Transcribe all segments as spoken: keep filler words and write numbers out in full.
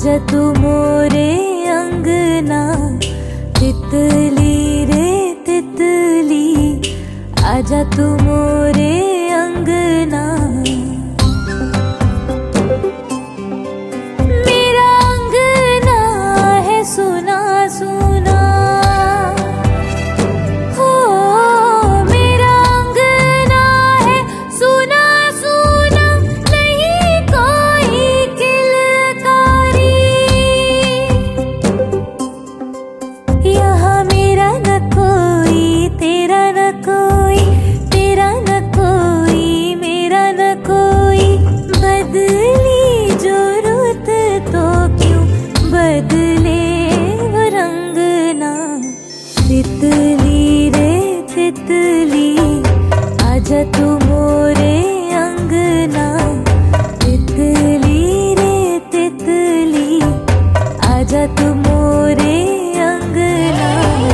आजा तू मोरे अंगना, तितली रे तितली, आजा तू मोरे अंगना। मेरा अंगना है सुना सुना, हो मेरा अंगना है सुना सुना, नहीं कोई किलकारी। यहाँ मेरा न कोई तेरा न कोई, तेरा न कोई मेरा न कोई, बदली जो रुत तो क्यों बदले वो रंगना। तितली रे तितली, आजा तू मोरे अंगना, तितली रे तितली, आजा तू मोरे अंगना।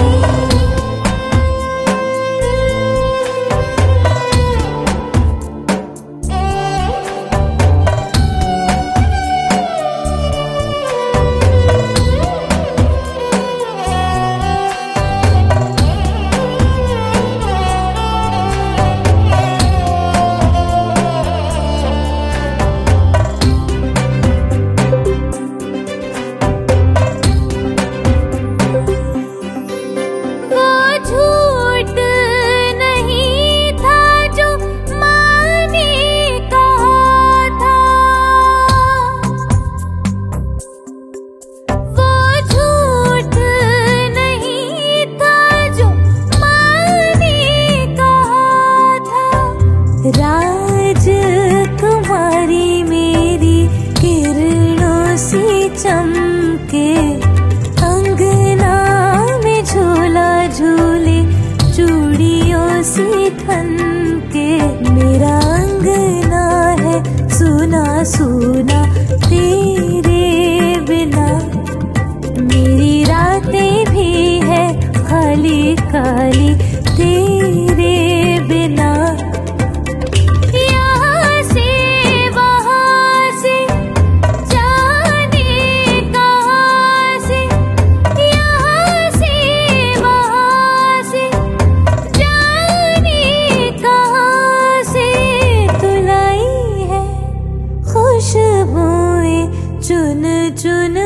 राजकुमारी मेरी किरणों सी चमके, अंगना में झूला झूले चूड़ियों सी ठनके। मेरा अंगना है सुना सुना तेरे बिना, मेरी रातें भी है खाली खाली तेरे बिना। खुशबुएं चुन चुन